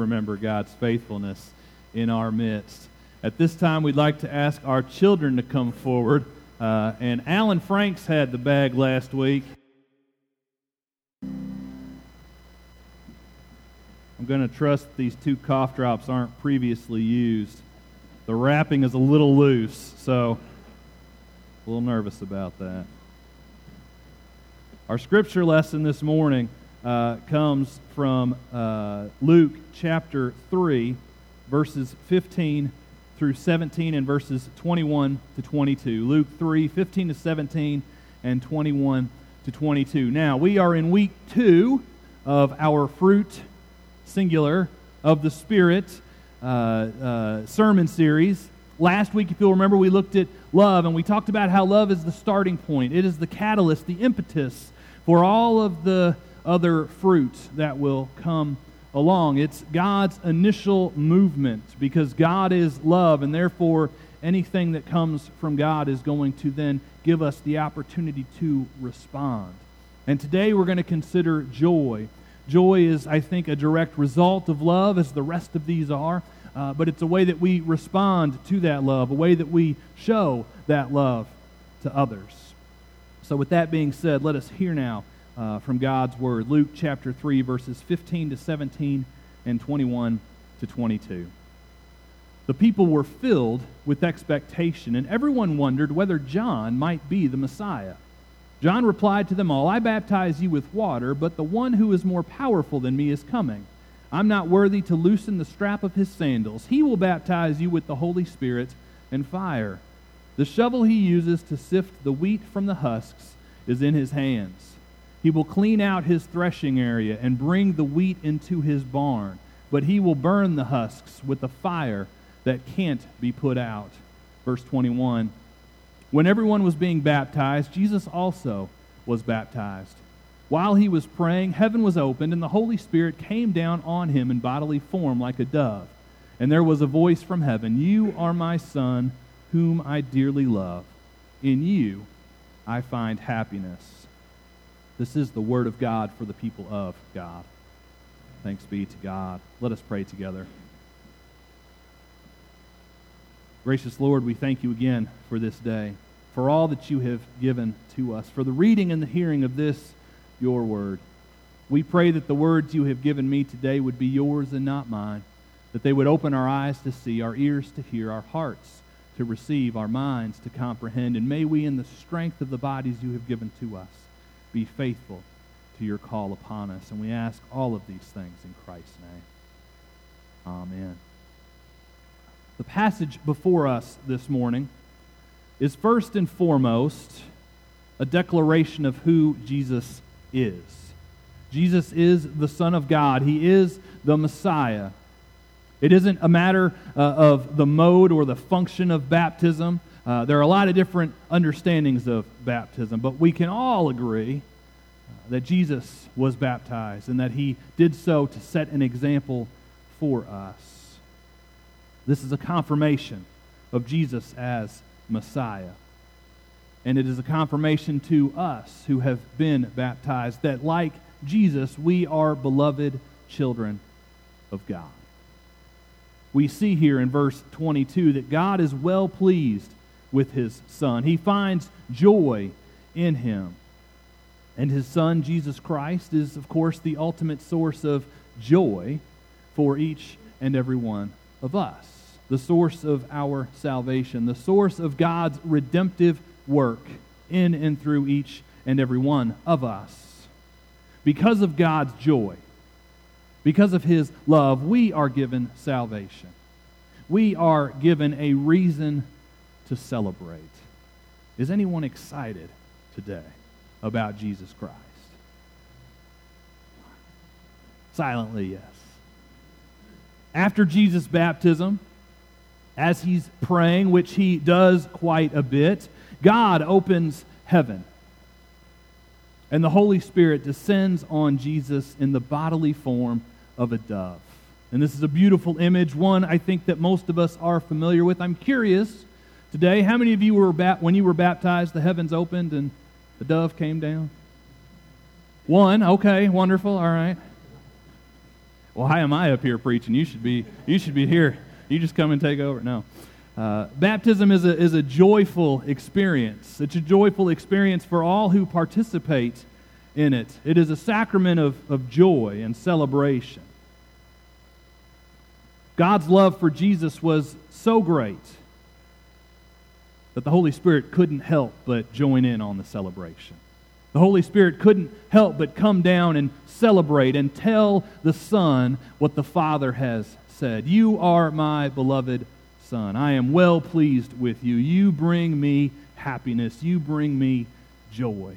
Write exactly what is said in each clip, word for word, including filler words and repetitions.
remember God's faithfulness in our midst. At this time, we'd like to ask our children to come forward. Uh, and Alan Franks had the bag last week. I'm going to trust these two cough drops aren't previously used. The wrapping is a little loose, so a little nervous about that. Our scripture lesson this morning uh, comes from uh, Luke chapter three, verses fifteen through seventeen and verses twenty-one to twenty-two. Luke three, fifteen to seventeen and twenty-one to twenty-two. Now, we are in week two of our fruit, singular, of the Spirit uh, uh, sermon series. Last week, if you'll remember, we looked at love, and we talked about how love is the starting point. It is the catalyst, the impetus for all of the other fruit that will come along. It's God's initial movement, because God is love, and therefore anything that comes from God is going to then give us the opportunity to respond. And today we're going to consider joy. Joy is, I think, a direct result of love, as the rest of these are, uh, but it's a way that we respond to that love, a way that we show that love to others. So with that being said, let us hear now uh, from God's Word. Luke chapter three, verses fifteen to seventeen and twenty-one to twenty-two. The people were filled with expectation, and everyone wondered whether John might be the Messiah. John replied to them all, "I baptize you with water, but the one who is more powerful than me is coming. I'm not worthy to loosen the strap of his sandals. He will baptize you with the Holy Spirit and fire. The shovel he uses to sift the wheat from the husks is in his hands. He will clean out his threshing area and bring the wheat into his barn, but he will burn the husks with a fire that can't be put out." Verse twenty-one. When everyone was being baptized, Jesus also was baptized. While he was praying, heaven was opened, and the Holy Spirit came down on him in bodily form like a dove. And there was a voice from heaven, "You are my Son, whom I dearly love. In you I find happiness." This is the word of God for the people of God. Thanks be to God. Let us pray together. Gracious Lord, we thank you again for this day, for all that you have given to us, for the reading and the hearing of this, your word. We pray that the words you have given me today would be yours and not mine, that they would open our eyes to see, our ears to hear, our hearts to receive, our minds to comprehend, and may we, in the strength of the bodies you have given to us, be faithful to your call upon us. And we ask all of these things in Christ's name. Amen. The passage before us this morning is first and foremost a declaration of who Jesus is. Jesus is the Son of God. He is the Messiah. It isn't a matter uh, of the mode or the function of baptism. Uh, there are a lot of different understandings of baptism, but we can all agree uh, that Jesus was baptized and that he did so to set an example for us. This is a confirmation of Jesus as Messiah. And it is a confirmation to us who have been baptized that, like Jesus, we are beloved children of God. We see here in verse twenty-two that God is well pleased with his Son. He finds joy in him. And his Son, Jesus Christ, is, of course, the ultimate source of joy for each and every one of us. The source of our salvation, the source of God's redemptive work in and through each and every one of us. Because of God's joy, because of his love, we are given salvation. We are given a reason to celebrate. Is anyone excited today about Jesus Christ? Silently, yes. After Jesus' baptism, as he's praying, which he does quite a bit, God opens heaven. And the Holy Spirit descends on Jesus in the bodily form of a dove. And this is a beautiful image, one I think that most of us are familiar with. I'm curious today, how many of you were, ba- when you were baptized, the heavens opened and the dove came down? One, okay, wonderful, all right. Why am I up here preaching? You should be, you should be here. You just come and take over. No. Uh, baptism is a, is a joyful experience. It's a joyful experience for all who participate in it. It is a sacrament of, of joy and celebration. God's love for Jesus was so great that the Holy Spirit couldn't help but join in on the celebration. The Holy Spirit couldn't help but come down and celebrate and tell the Son what the Father has said. You are my beloved Son. I am well pleased with you. You bring me happiness. You bring me joy.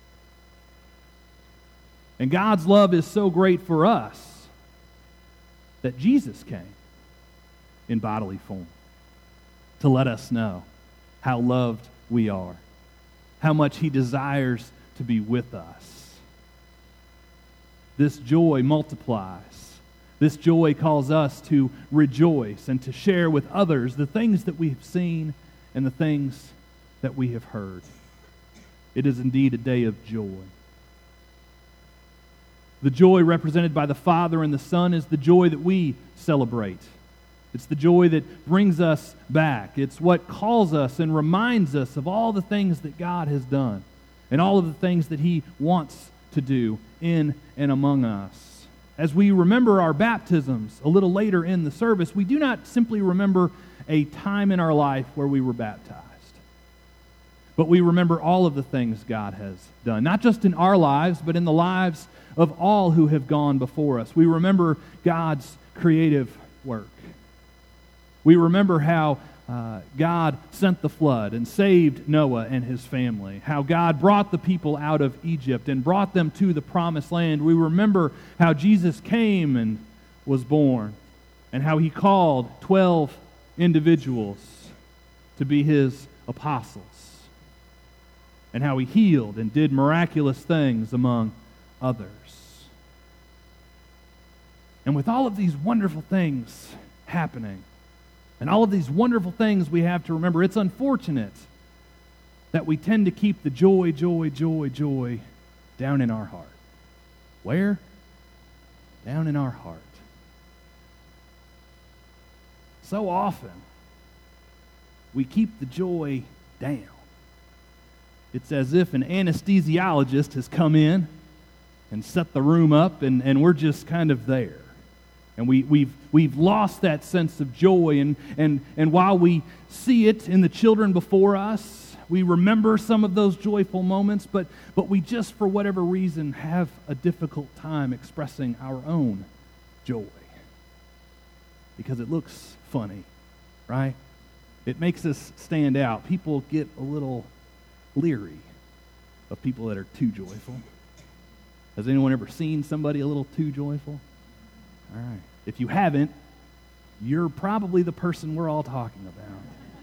And God's love is so great for us that Jesus came in bodily form to let us know how loved we are, how much He desires to be with us. This joy multiplies. This joy calls us to rejoice and to share with others the things that we have seen and the things that we have heard. It is indeed a day of joy. The joy represented by the Father and the Son is the joy that we celebrate. It's the joy that brings us back. It's what calls us and reminds us of all the things that God has done and all of the things that He wants to do in and among us. As we remember our baptisms a little later in the service, we do not simply remember a time in our life where we were baptized, but we remember all of the things God has done, not just in our lives, but in the lives of all who have gone before us. We remember God's creative work. We remember how uh, God sent the flood and saved Noah and his family, how God brought the people out of Egypt and brought them to the promised land. We remember how Jesus came and was born, and how He called twelve individuals to be His apostles, and how He healed and did miraculous things among others. And with all of these wonderful things happening, and all of these wonderful things we have to remember, it's unfortunate that we tend to keep the joy, joy, joy, joy down in our heart. Where? Down in our heart. So often, we keep the joy down. It's as if an anesthesiologist has come in and set the room up, and, and we're just kind of there. And we, we've, we've lost that sense of joy. And, and, and while we see it in the children before us, we remember some of those joyful moments, but, but we just, for whatever reason, have a difficult time expressing our own joy. Because it looks funny, right? It makes us stand out. People get a little leery of people that are too joyful. Has anyone ever seen somebody a little too joyful? All right. If you haven't, you're probably the person we're all talking about.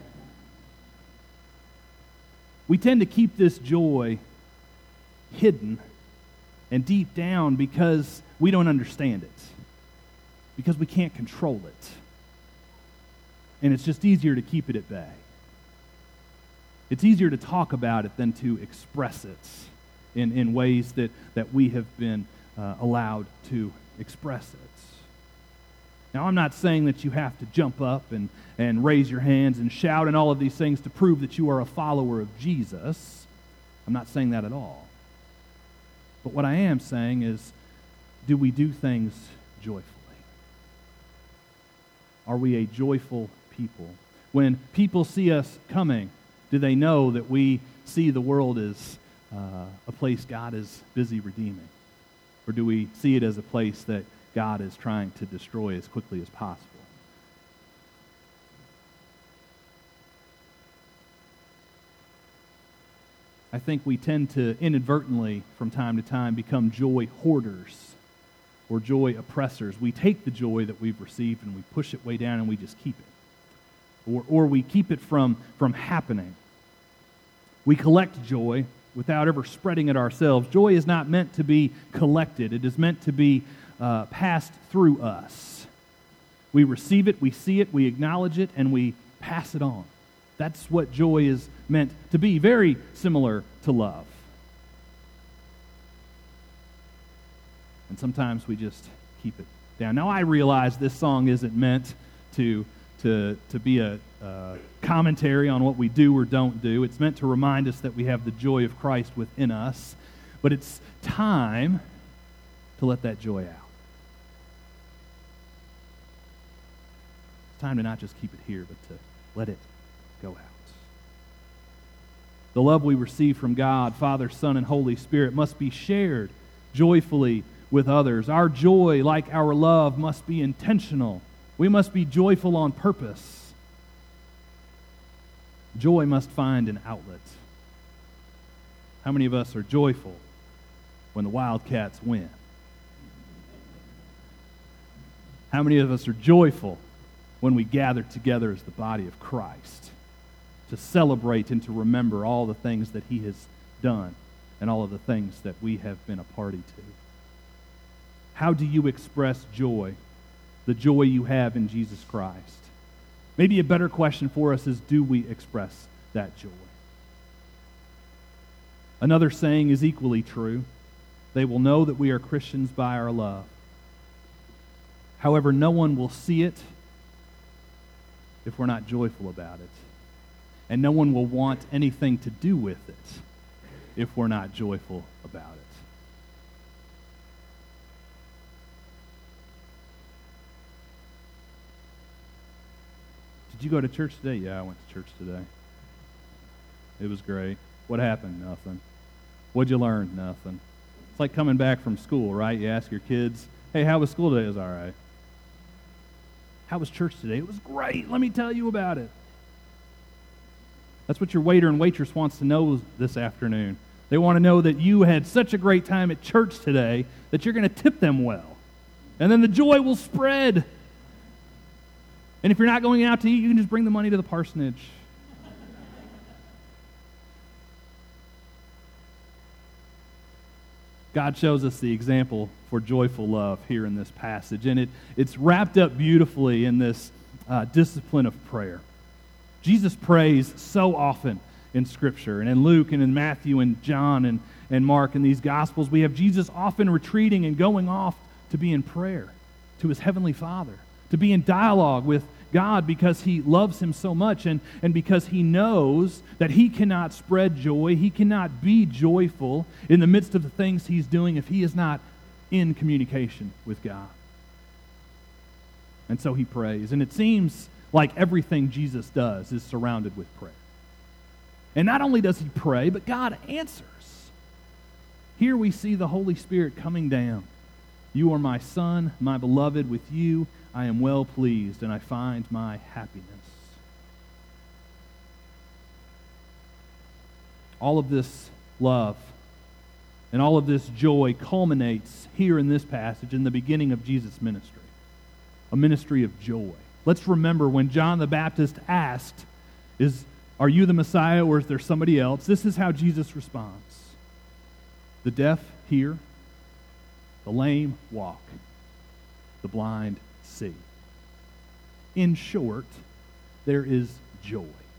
We tend to keep this joy hidden and deep down because we don't understand it, because we can't control it. And it's just easier to keep it at bay. It's easier to talk about it than to express it in, in ways that, that we have been uh, allowed to express it. Now, I'm not saying that you have to jump up and, and raise your hands and shout and all of these things to prove that you are a follower of Jesus. I'm not saying that at all. But what I am saying is, do we do things joyfully? Are we a joyful people? When people see us coming, do they know that we see the world as uh, a place God is busy redeeming? Or do we see it as a place that God is trying to destroy as quickly as possible? I think we tend to inadvertently, from time to time, become joy hoarders or joy oppressors. We take the joy that we've received and we push it way down and we just keep it. Or, or we keep it from, from happening. We collect joy without ever spreading it ourselves. Joy is not meant to be collected. It is meant to be uh, passed through us. We receive it, we see it, we acknowledge it, and we pass it on. That's what joy is meant to be, very similar to love. And sometimes we just keep it down. Now, I realize this song isn't meant to, to, to be a uh, commentary on what we do or don't do. It's meant to remind us that we have the joy of Christ within us. But it's time to let that joy out. It's time to not just keep it here, but to let it go out. The love we receive from God, Father, Son, and Holy Spirit must be shared joyfully with others. Our joy, like our love, must be intentional. We must be joyful on purpose. Joy must find an outlet. How many of us are joyful when the Wildcats win? How many of us are joyful when we gather together as the body of Christ to celebrate and to remember all the things that He has done and all of the things that we have been a party to? How do you express joy, the joy you have in Jesus Christ? Maybe a better question for us is, do we express that joy? Another saying is equally true. They will know that we are Christians by our love. However, no one will see it if we're not joyful about it. And no one will want anything to do with it if we're not joyful about it. Did you go to church today? Yeah, I went to church today. It was great. What happened? Nothing. What'd you learn? Nothing. It's like coming back from school, right? You ask your kids, hey, how was school today? It was all right. How was church today? It was great. Let me tell you about it. That's what your waiter and waitress wants to know this afternoon. They want to know that you had such a great time at church today that you're going to tip them well. And then the joy will spread. And if you're not going out to eat, you can just bring the money to the parsonage. God shows us the example for joyful love here in this passage, and it, it's wrapped up beautifully in this uh, discipline of prayer. Jesus prays so often in Scripture, and in Luke and in Matthew and John and, and Mark and these Gospels, we have Jesus often retreating and going off to be in prayer to His Heavenly Father, to be in dialogue with God because He loves Him so much and, and because He knows that He cannot spread joy, He cannot be joyful in the midst of the things He's doing if He is not in communication with God. And so He prays. And it seems like everything Jesus does is surrounded with prayer. And not only does He pray, but God answers. Here we see the Holy Spirit coming down. You are my Son, my beloved. With you I am well pleased, and I find my happiness. All of this love and all of this joy culminates here in this passage in the beginning of Jesus' ministry, a ministry of joy. Let's remember when John the Baptist asked, "Is are you the Messiah or is there somebody else?" This is how Jesus responds. The deaf hear, the lame walk, the blind see. In short, there is joy.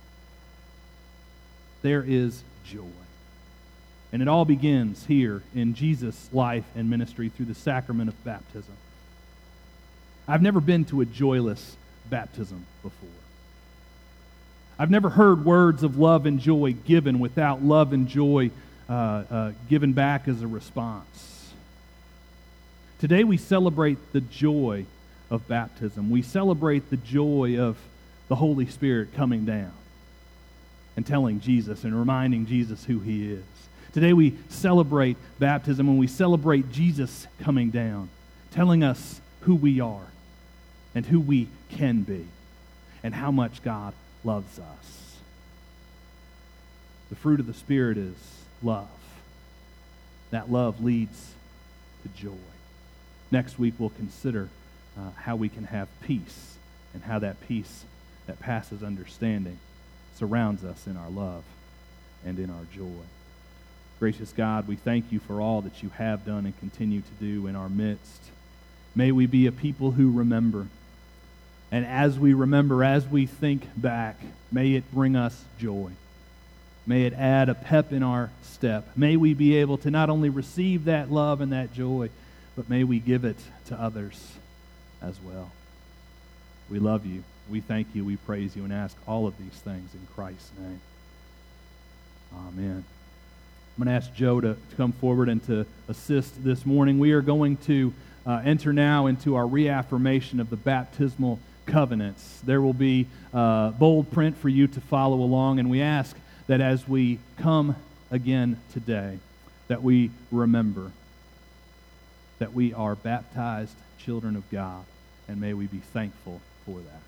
There is joy. And it all begins here in Jesus' life and ministry through the sacrament of baptism. I've never been to a joyless baptism before. I've never heard words of love and joy given without love and joy uh, uh, given back as a response. Today we celebrate the joy of baptism. We celebrate the joy of the Holy Spirit coming down and telling Jesus and reminding Jesus who He is. Today we celebrate baptism and we celebrate Jesus coming down, telling us who we are and who we can be and how much God loves us. The fruit of the Spirit is love. That love leads to joy. Next week we'll consider uh, how we can have peace and how that peace that passes understanding surrounds us in our love and in our joy. Gracious God, we thank You for all that You have done and continue to do in our midst. May we be a people who remember. And as we remember, as we think back, may it bring us joy. May it add a pep in our step. May we be able to not only receive that love and that joy, but may we give it to others as well. We love you. We thank you. We praise you and ask all of these things in Christ's name. Amen. I'm going to ask Joe to, to come forward and to assist this morning. We are going to uh, enter now into our reaffirmation of the baptismal covenants. There will be uh, bold print for you to follow along, and we ask that as we come again today, that we remember that we are baptized children of God, and may we be thankful for that.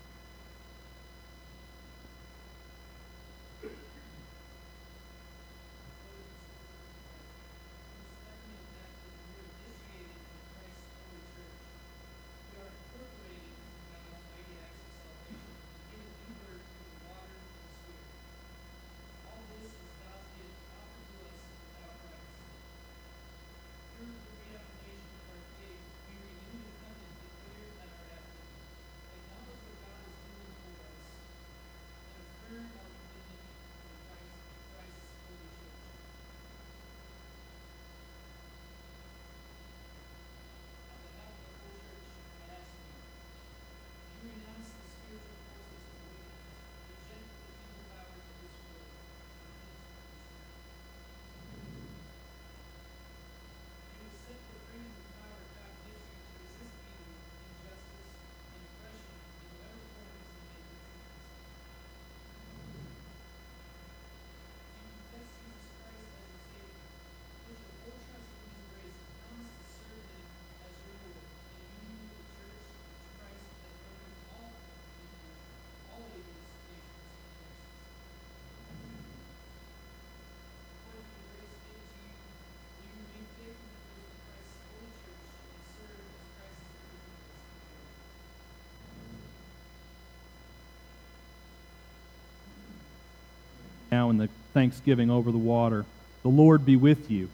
Now in the thanksgiving over the water. The Lord be with you.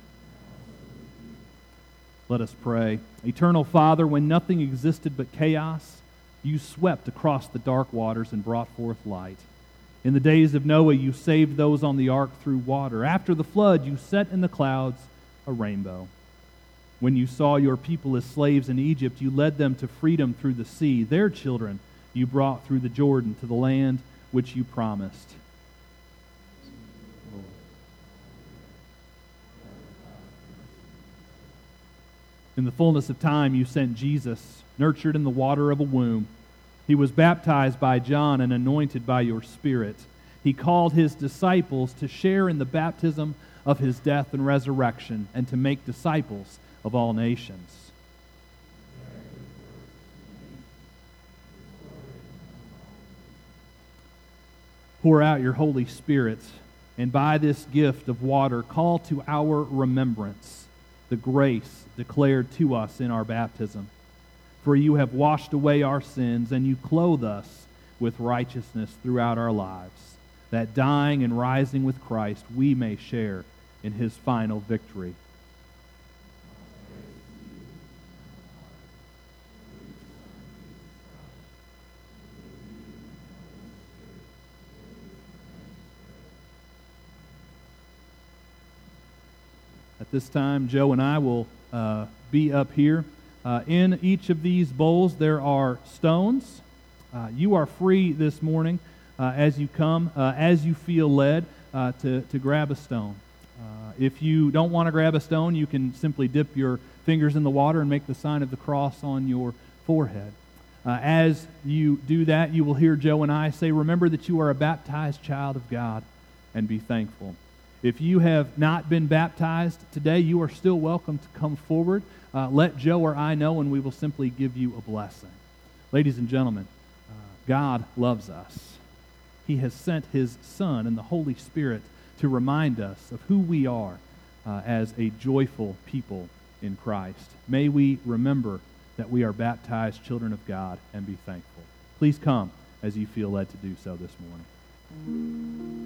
Let us pray. Eternal Father, when nothing existed but chaos, you swept across the dark waters and brought forth light. In the days of Noah, you saved those on the ark through water. After the flood, you set in the clouds a rainbow. When you saw your people as slaves in Egypt, you led them to freedom through the sea. Their children you brought through the Jordan to the land which you promised. In the fullness of time, you sent Jesus, nurtured in the water of a womb. He was baptized by John and anointed by your Spirit. He called his disciples to share in the baptism of his death and resurrection and to make disciples of all nations. Pour out your Holy Spirit, and by this gift of water, call to our remembrance the grace declared to us in our baptism. For you have washed away our sins, and you clothe us with righteousness throughout our lives, that dying and rising with Christ, we may share in his final victory. At this time, Joe and I will uh, be up here. Uh, in each of these bowls, there are stones. Uh, you are free this morning uh, as you come, uh, as you feel led, uh, to, to grab a stone. Uh, if you don't want to grab a stone, you can simply dip your fingers in the water and make the sign of the cross on your forehead. Uh, as you do that, you will hear Joe and I say, remember that you are a baptized child of God, and be thankful. If you have not been baptized today, you are still welcome to come forward. Uh, let Joe or I know, and we will simply give you a blessing. Ladies and gentlemen, uh, God loves us. He has sent his Son and the Holy Spirit to remind us of who we are uh, as a joyful people in Christ. May we remember that we are baptized children of God and be thankful. Please come as you feel led to do so this morning.